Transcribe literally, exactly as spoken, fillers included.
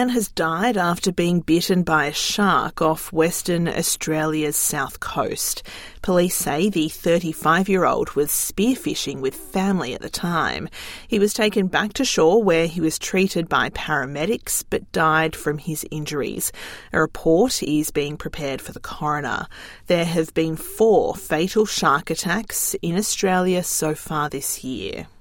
man has died after being bitten by a shark off Western Australia's south coast. Police say the thirty-five-year-old was spearfishing with family at the time. He was taken back to shore where he was treated by paramedics but died from his injuries. A report is being prepared for the coroner. There have been four fatal shark attacks in Australia so far this year.